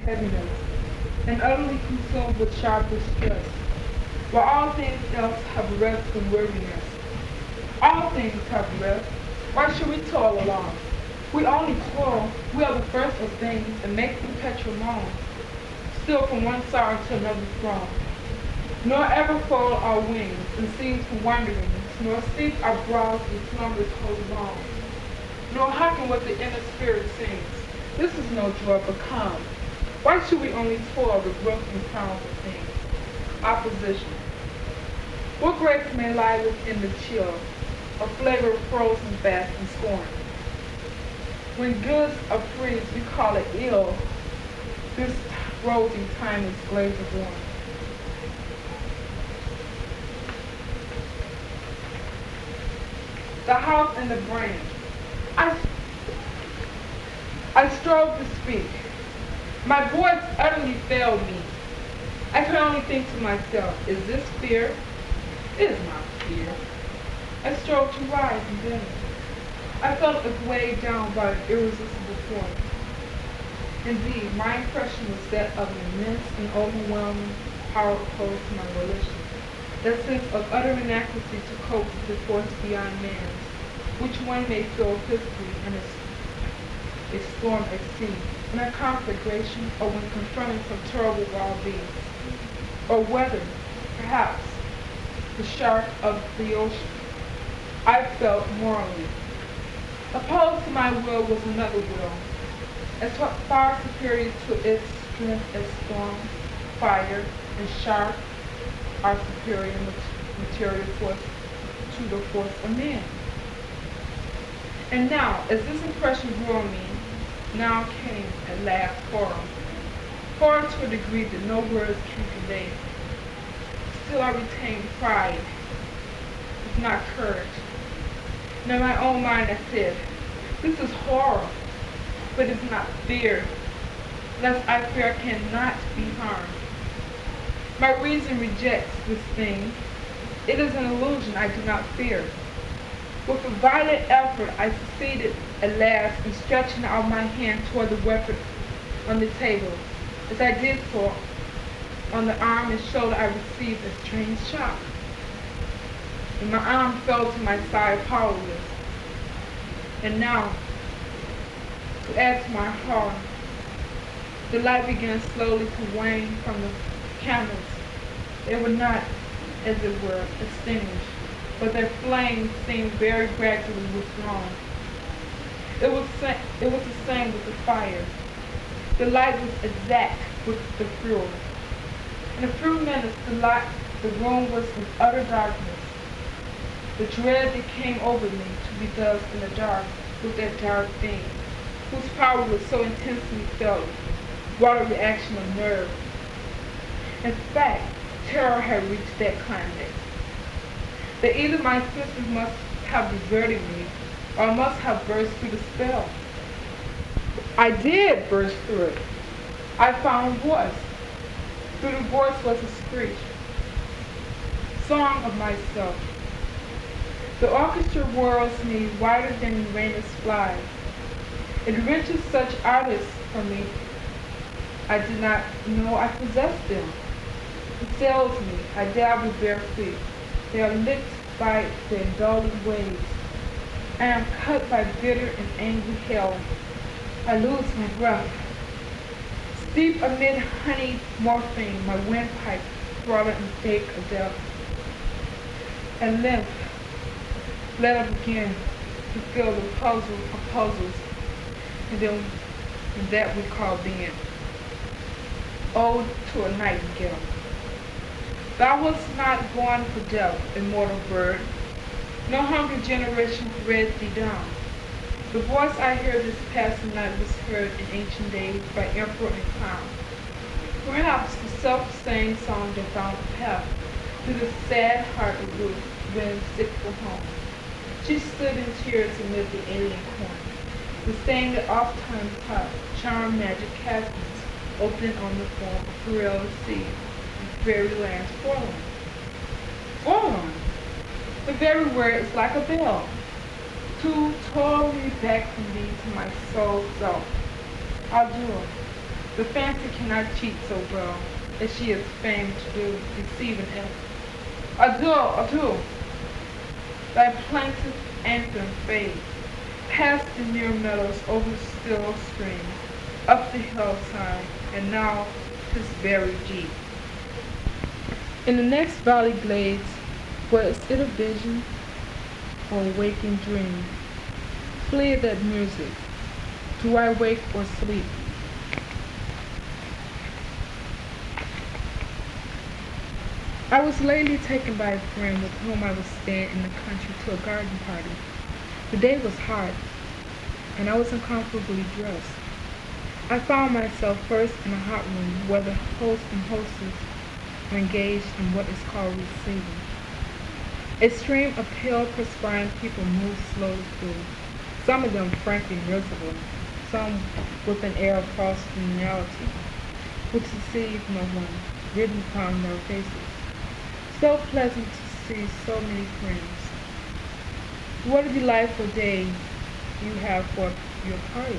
heaviness, and utterly consumed with sharp distress, while all things else have rest and weariness. All things have rest. Why should we toil along? We only toil. We are the first of things and make perpetual moan, still from one sorrow to another thrown. Nor ever fold our wings and cease from wanderings, nor steep our brows with slumber's holy bones, nor hearken what the inner spirit sings. This is no joy but calm. Why should we only toil the growth and crowns of things? Opposition. What grace may lie within the chill, a flavor of frozen fast and scorn? When goods are freeze, we call it ill. This rosy time is glazer born. The house and the brain. I, I strove to speak. My voice utterly failed me. I could only think to myself, is this fear? It is not fear. I strove to rise and bend. I felt as weighed down by an irresistible force. Indeed, my impression was that of an immense and overwhelming power opposed to my volition. That sense of utter inadequacy to cope with the force beyond man's, which one may feel physically in a storm at sea, in a conflagration, or when confronting some terrible wild beast, or whether, perhaps, the shark of the ocean. I felt morally. Opposed to my will was another will, as far superior to its strength as storm, fire, and shark are superior material force to the force of man. And now, as this impression grew on me, now came at last horror. Horror to a degree that no words can convey. Still I retained pride, if not courage. And in my own mind I said, this is horror, but it's not fear, lest I fear I cannot be harmed. My reason rejects this thing. It is an illusion I do not fear. With a violent effort, I succeeded at last in stretching out my hand toward the weapon on the table. As I did so, on the arm and shoulder I received a strange shock, and my arm fell to my side powerless. And now, to add to my horror, the light began slowly to wane from the candles. They were not, as it were, extinguished, but their flames seemed very gradually withdrawn. It was the same with the fire. The light was exact with the fuel. In a few minutes, the room was in utter darkness. The dread that came over me to be thus in the dark with that dark thing, whose power was so intensely felt, brought a reaction of nerve. In fact, terror had reached that climax. That either my senses must have deserted me, or I must have burst through the spell. I did burst through it. I found a voice. Through the voice was a screech. Song of myself. The orchestra whirls me wider than Uranus flies. It wrenches such artists from me. I did not know I possessed them. It sails me. I dabble bare feet. They are licked by the indulgent waves. I am cut by bitter and angry hell. I lose my breath. Steep amid honey morphine, my windpipe throttle and fake of death. At length, let up again to feel the puzzle of puzzles, and then and that we call being. Ode to a nightingale. Thou wast not born for death, immortal bird. No hungry generation bred thee down. The voice I hear this passing night was heard in ancient days by emperor and clown. Perhaps the self-same song that found a path through the sad heart of Ruth when sick for home. She stood in tears amid the alien corn, the same that oft-times taught charm magic castings open on the form of perilous sea and fairyland's forlorn. Forlorn! The very word is like a bell, to tore me back from thee to my soul's self. Adieu. The fancy cannot cheat so well as she is famed to do, deceiving it. Adieu, adieu, thy plaintive anthem fades, past the near meadows, over still streams, up the hillside, and now 'tis very deep. In the next valley glades, was it a vision or a waking dream? Fleer that music. Do I wake or sleep? I was lately taken by a friend with whom I was staying in the country to a garden party. The day was hot, and I was uncomfortably dressed. I found myself first in a hot room where the host and hostess were engaged in what is called receiving. A stream of pale, perspiring people moved slowly through, some of them frankly miserable, some with an air of false geniality, which deceived no one, written upon their faces. So pleasant to see so many friends. What a delightful day you have for your party.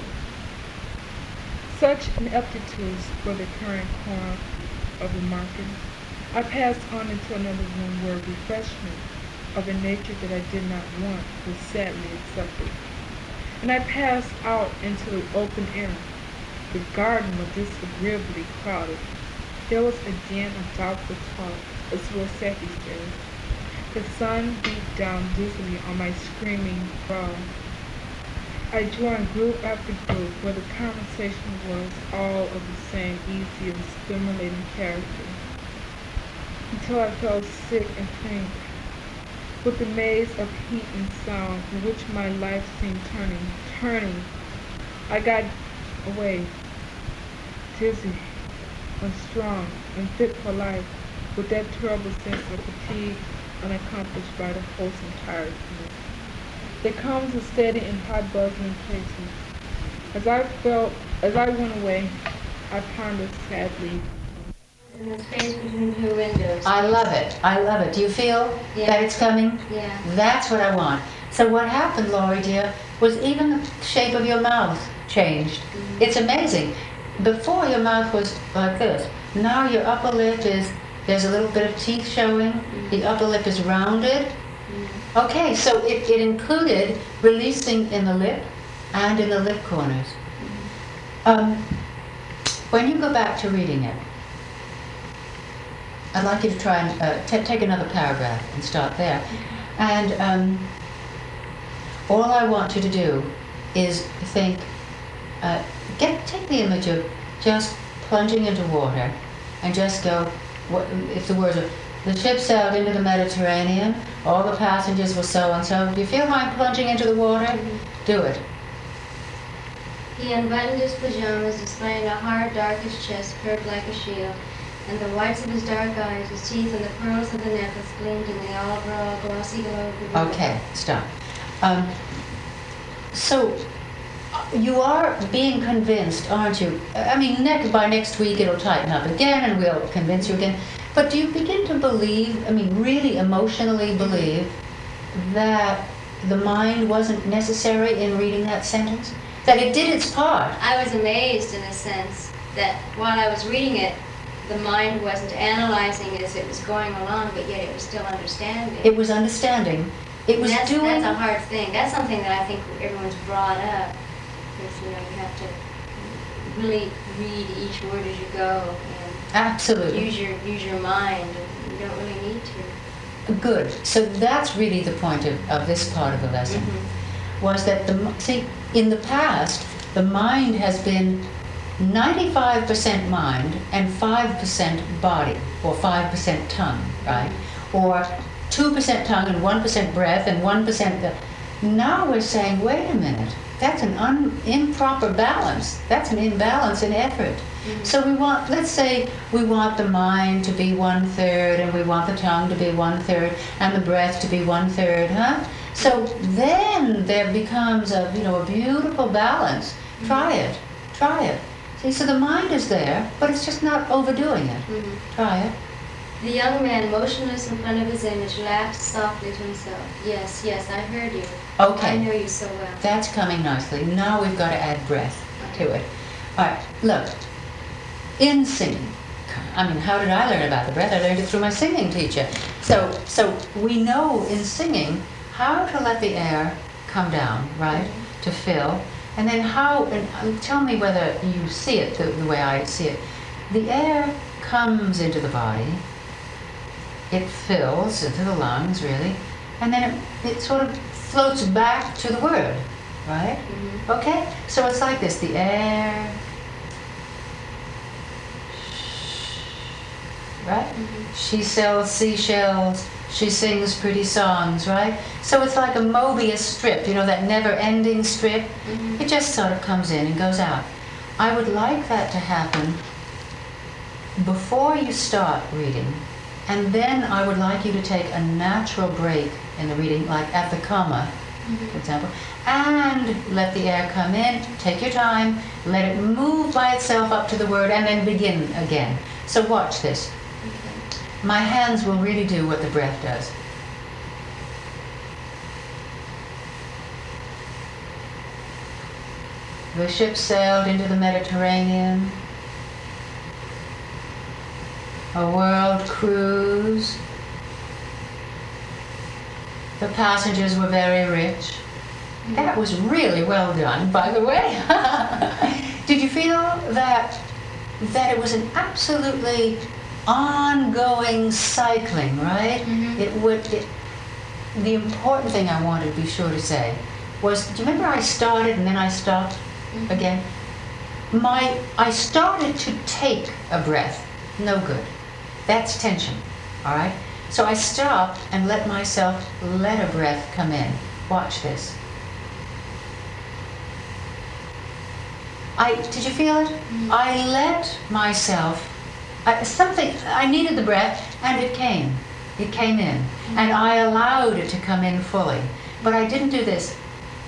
Such ineptitudes for the current corner of the market. I passed on into another room where refreshment of a nature that I did not want was sadly accepted. And I passed out into the open air. The garden was disagreeably crowded. There was a din of doubtful talk as well Sappy said. The sun beat down dizzily on my screaming brow. I joined group after group where the conversation was all of the same easy and stimulating character, until I felt sick and faint with the maze of heat and sound in which my life seemed turning. I got away, dizzy, unstrung, and fit for life, with that terrible sense of fatigue unaccomplished by the wholesome tiredness that comes with steady and hot buzzing places. As I went away, I pondered sadly. In the space between two windows. I love it. I love it. Do you feel that it's coming? Yeah. That's what I want. So what happened, Laurie dear, was even the shape of your mouth changed. Mm-hmm. It's amazing. Before your mouth was like this. Now your upper lip there's a little bit of teeth showing. Mm-hmm. The upper lip is rounded. Mm-hmm. Okay, so it included releasing in the lip and in the lip corners. Mm-hmm. When you go back to reading it, I'd like you to try and take another paragraph and start there. And all I want you to do is think, take the image of just plunging into water and just go, if the words are, the ship sailed into the Mediterranean, all the passengers were so-and-so. Do you feel how I'm plunging into the water? Mm-hmm. Do it. He unbuttoned his pajamas, displaying a hard, darkish chest curved like a shield, and the whites of his dark eyes, his teeth, and the pearls of the necklace gleamed in the olive raw, glossy glow of the window. Okay, stop. So, you are being convinced, aren't you? I mean, by next week it'll tighten up again and we'll convince you again. But do you begin to believe, really emotionally believe, that the mind wasn't necessary in reading that sentence? That it did its part? I was amazed in a sense that while I was reading it, the mind wasn't analyzing as it was going along, but yet it was still understanding. It was understanding. It was that's a hard thing. That's something that I think everyone's brought up. Because, you have to really read each word as you go. And absolutely. Use your mind. And you don't really need to. Good. So that's really the point of this part of the lesson. Mm-hmm. Was that in the past, the mind has been 95% mind and 5% body, or 5% tongue, right? Or 2% tongue and 1% breath and 1%... Now we're saying, wait a minute, that's an improper balance. That's an imbalance in effort. Mm-hmm. So let's say we want the mind to be 1/3 and we want the tongue to be 1/3 and the breath to be 1/3, huh? So then there becomes a beautiful balance. Mm-hmm. Try it. See, so the mind is there, but it's just not overdoing it. Mm-hmm. Try it. The young man, motionless in front of his image, laughed softly to himself. Yes, I heard you. Okay. I know you so well. That's coming nicely. Now we've got to add breath to it. All right, look. in singing. I mean, how did I learn about the breath? I learned it through my singing teacher. So we know in singing how to let the air come down, right, to fill, and then how, and tell me whether you see it the way I see it. The air comes into the body, it fills into the lungs, really, and then it sort of floats back to the word, right? Mm-hmm. Okay? So it's like this, the air, right? Mm-hmm. She sells seashells, she sings pretty songs, right? So it's like a Mobius strip, you know, that never-ending strip. Mm-hmm. It just sort of comes in and goes out. I would like that to happen before you start reading, and then I would like you to take a natural break in the reading, like at the comma, for example, and let the air come in, take your time, let it move by itself up to the word, and then begin again. So watch this. Okay. My hands will really do what the breath does. The ship sailed into the Mediterranean. A world cruise. The passengers were very rich. That was really well done, by the way. Did you feel that it was an absolutely ongoing cycling, right? Mm-hmm. The important thing I wanted to be sure to say was, do you remember I started and then I stopped again? I started to take a breath. No good. That's tension, all right? So I stopped and let myself let a breath come in. Watch this. Did you feel it? I let myself, I needed the breath, and it came. It came in. And I allowed it to come in fully. But I didn't do this.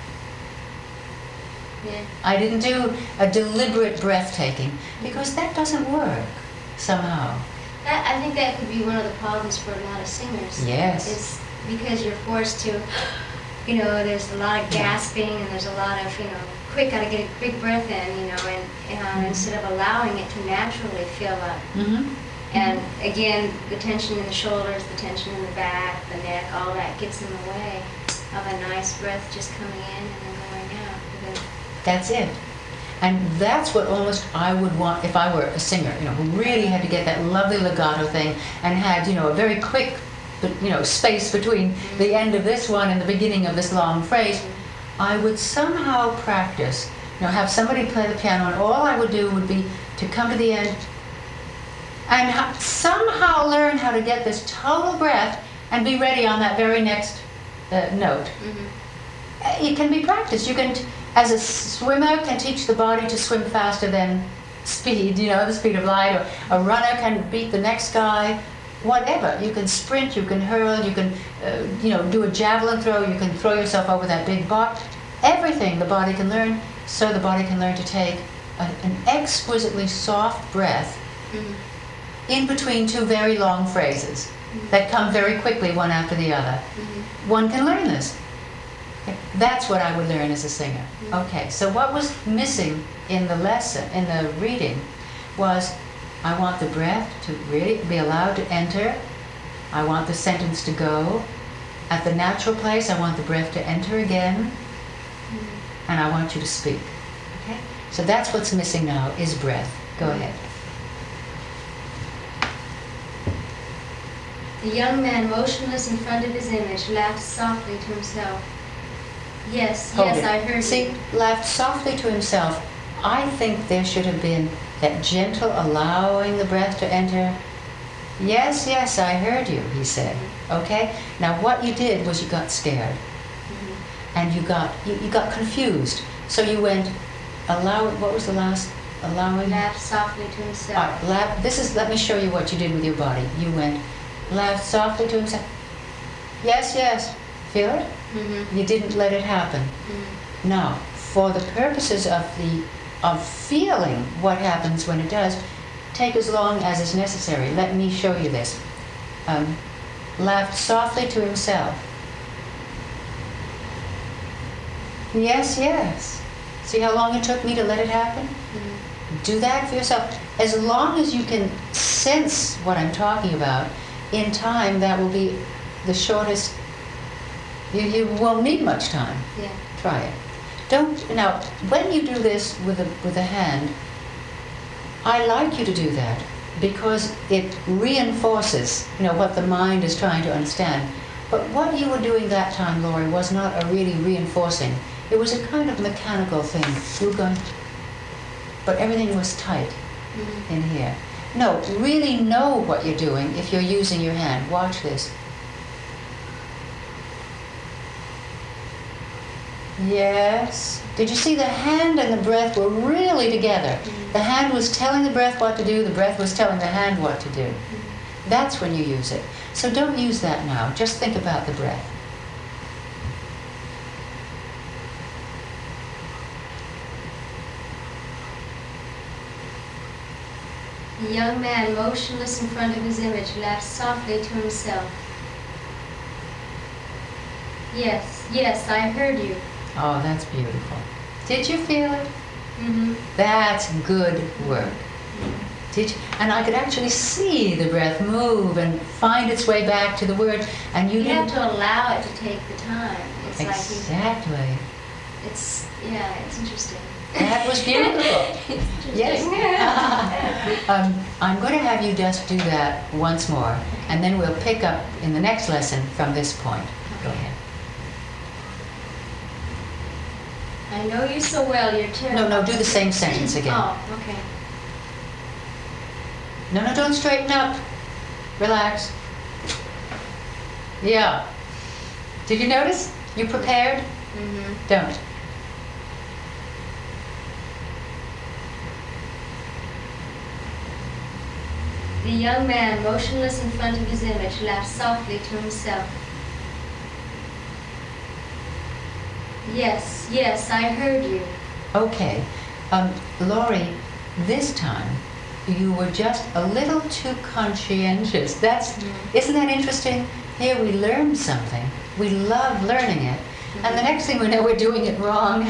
Yeah. I didn't do a deliberate breath taking, because that doesn't work somehow. I think that could be one of the problems for a lot of singers. Yes. It's because you're forced to, there's a lot of gasping and there's a lot of, quick, gotta get a big breath in, and instead of allowing it to naturally fill up. Mm-hmm. And again, the tension in the shoulders, the tension in the back, the neck, all that gets in the way of a nice breath just coming in and then going out. That's it. And that's what almost I would want if I were a singer, who really had to get that lovely legato thing and had, a very quick, space between the end of this one and the beginning of this long phrase. I would somehow practice, have somebody play the piano, and all I would do would be to come to the end and somehow learn how to get this total breath and be ready on that very next note. Mm-hmm. It can be practiced. You can, as a swimmer, can teach the body to swim faster than speed, the speed of light, or a runner can beat the next guy, whatever. You can sprint, you can hurl, you can, do a javelin throw, you can throw yourself over that big bar. Everything the body can learn, so the body can learn to take an exquisitely soft breath in between two very long phrases that come very quickly one after the other. One can learn this. That's what I would learn as a singer. Okay, so what was missing in the lesson, in the reading, was I want the breath to really be allowed to enter. I want the sentence to go. At the natural place, I want the breath to enter again. And I want you to speak. Okay? So that's what's missing now, is breath. Go ahead. The young man, motionless in front of his image, laughed softly to himself. Yes, Hold yes, it. I heard See, you. laughed softly to himself. I think there should have been that gentle allowing the breath to enter. Yes, yes, I heard you, he said. Okay? Now what you did was you got scared. And you got confused. So you went, what was the last? Allowing? Laughed softly to himself. Let me show you what you did with your body. You went, laughed softly to himself. Yes, yes. Feel it? You didn't let it happen. Now, for the purposes of feeling what happens when it does, take as long as is necessary. Let me show you this. Laughed softly to himself. Yes, yes. See how long it took me to let it happen? Do that for yourself. as long as you can sense what I'm talking about, in time that will be the shortest. You won't need much time. Yeah. Try it. Don't now. When you do this with a hand, I like you to do that because it reinforces, what the mind is trying to understand. But what you were doing that time, Laurie, was not a really reinforcing. It was a kind of mechanical thing. You were going, but everything was tight in here. No, really know what you're doing if you're using your hand. Watch this. Yes. Did you see the hand and the breath were really together? The hand was telling the breath what to do, the breath was telling the hand what to do. That's when you use it. So don't use that now. Just think about the breath. The young man, motionless in front of his image, laughed softly to himself. Yes, yes, I heard you. Oh, that's beautiful. Did you feel it? Mm-hmm. That's good work. Did you? And I could actually see the breath move and find its way back to the word. And you You didn't. have to allow it to take the time. It's Exactly. like it's interesting. That was beautiful. It's interesting. Yes. I'm going to have you just do that once more, and then we'll pick up in the next lesson from this point. Go ahead. I know you so well, you're terrible. No, do the same sentence again. Oh, okay. No, don't straighten up. Relax. Yeah. Did you notice? You prepared? Mm-hmm. Don't. The young man, motionless in front of his image, laughed softly to himself. Yes, yes, I heard you. Okay. Laurie, this time you were just a little too conscientious. Isn't that interesting? Here we learned something. We love learning it. And the next thing we know, we're doing it wrong.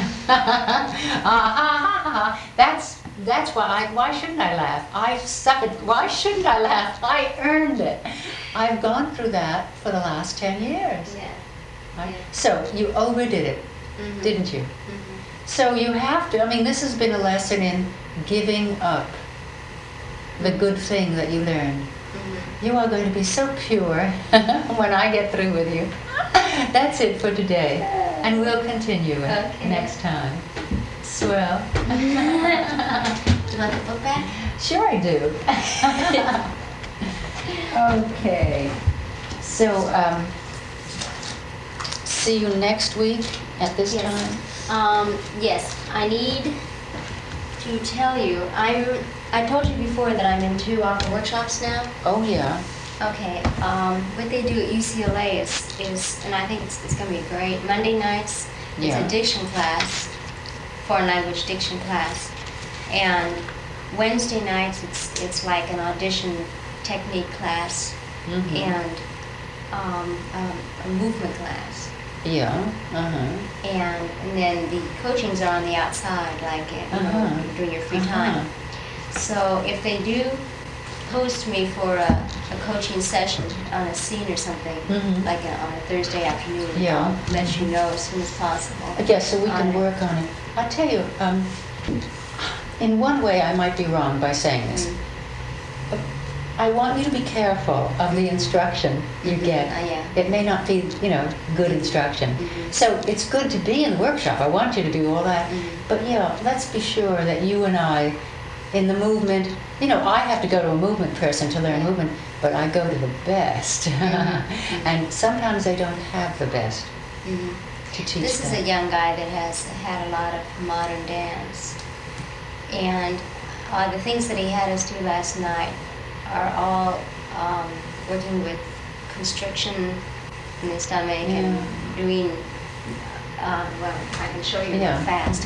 That's why shouldn't I laugh? I suffered. Why shouldn't I laugh? I earned it. I've gone through that for the last 10 years. Yeah. Right? Yeah. So you overdid it, didn't you? So you have to, this has been a lesson in giving up the good thing that you learned. You are going to be so pure when I get through with you. That's it for today. And we'll continue it next time. Swell. Do you want the book back? Sure I do. Okay. So, see you next week at this time? Yes, I need to tell you, I told you before that I'm in 2 author workshops now. Oh, yeah. Okay, what they do at UCLA is and I think it's going to be great. Monday nights, it's Yeah. a diction class, foreign language diction class, and Wednesday nights it's like an audition technique class and a movement class. Yeah. And then the coachings are on the outside, like during your free time. So if they do post me for a coaching session on a scene or something, like on a Thursday afternoon, Yeah. I'll let you know as soon as possible. Yes, so we can on it. work on it. I'll tell you, in one way I might be wrong by saying this. I want you to be careful of the instruction you get. Yeah. It may not be, good instruction. So it's good to be in the workshop. I want you to do all that. But let's be sure that you and I, in the movement, I have to go to a movement person to learn movement, but I go to the best. And sometimes I don't have the best to teach This is them. a young guy that has had a lot of modern dance. And the things that he had us do last night are all working with constriction in the stomach and doing, well, I can show you real fast.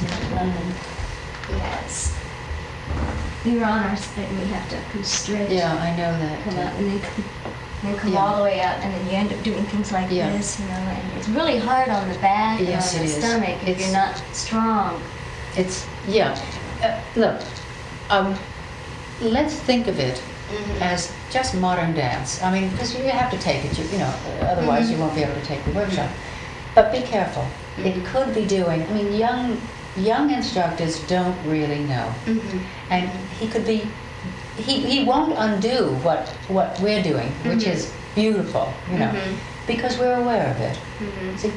Yes. You're on our spine, we have to constrict. Yeah, I know that. Come out and then come all the way out, and then you end up doing things like this, and it's really hard on the back and Yes, on it the is. stomach if you're not strong. It's, look, let's think of it Mhm. as just modern dance. I mean, because you have to take it, otherwise you won't be able to take the workshop. But be careful. It Mhm. could be doing, I mean, young instructors don't really know. Mhm. And he could be, he won't undo what we're doing, which Mhm. is beautiful, Mhm. because we're aware of it. Mhm. See,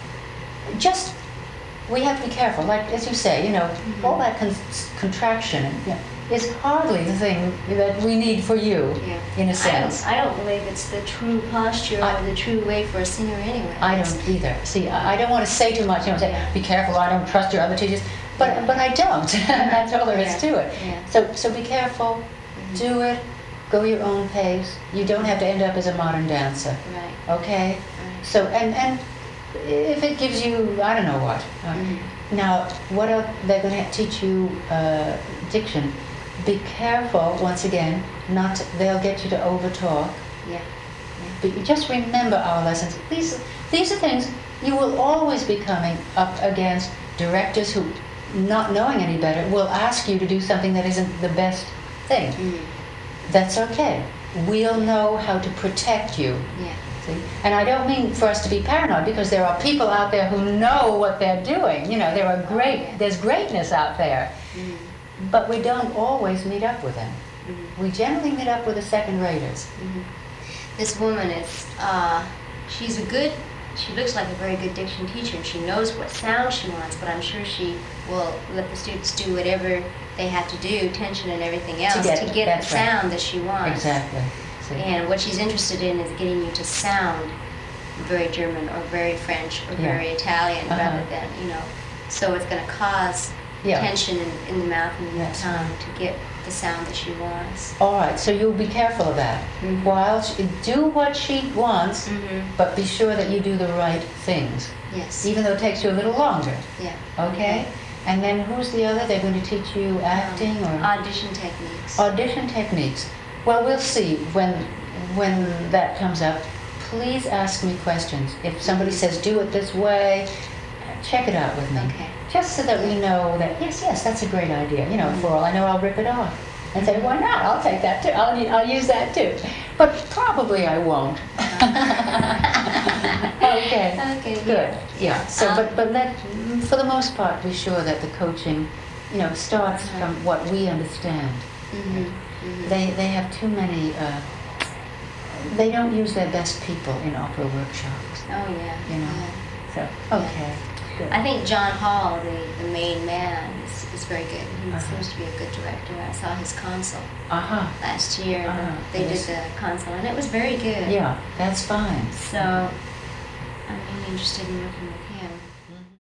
just, we have to be careful. Like, as you say, all that contraction is hardly the thing that we need for you, Yeah. in a sense. I don't believe it's the true posture or the true way for a singer anyway. I don't either. See, I don't want to say too much. Say, Yeah. be careful. I don't trust your other teachers, but I don't. That's all there is Yeah. to it. Yeah. So be careful. Do it. Go your own pace. You don't have to end up as a modern dancer. Right. Okay. Right. So and if it gives you, I don't know what. Now, what else? They're going to teach you diction. Be careful, once again, they'll get you to overtalk. Yeah. But just remember our lessons. These are things you will always be coming up against. Directors who, not knowing any better, will ask you to do something that isn't the best thing. That's okay. We'll know how to protect you. Yeah. See? And I don't mean for us to be paranoid, because there are people out there who know what they're doing. There's greatness out there. But we don't always meet up with them. We generally meet up with the second raters. This woman is, she looks like a very good diction teacher, and she knows what sound she wants, but I'm sure she will let the students do whatever they have to do, tension and everything else, to get the that's right. sound that she wants. Exactly. See? And what she's interested in is getting you to sound very German or very French or very Italian rather than, so it's going to cause tension in the mouth and in the tongue to get the sound that she wants. All right, so you'll be careful of that. While do what she wants, but be sure that you do the right things. Yes. Even though it takes you a little longer. Yeah. Okay? And then who's the other? They're going to teach you acting or audition techniques. Audition techniques. Well, we'll see when that comes up. Please ask me questions. If somebody says do it this way, check it out with me. Okay. Just so that we know that yes, that's a great idea. For all I know, I'll rip it off and say, why not? I'll take that too. I'll use that too. But probably I won't. Okay. Okay. Good. Yeah. So, but let, for the most part, be sure that the coaching, starts from what we understand. They have too many. They don't use their best people in opera workshops. Oh yeah. Yeah. So okay. Good. I think John Hall, the main man, is very good. He seems to be a good director. I saw his console last year. They did the console, and it was very good. Yeah, that's fine. So I'm really interested in working with him.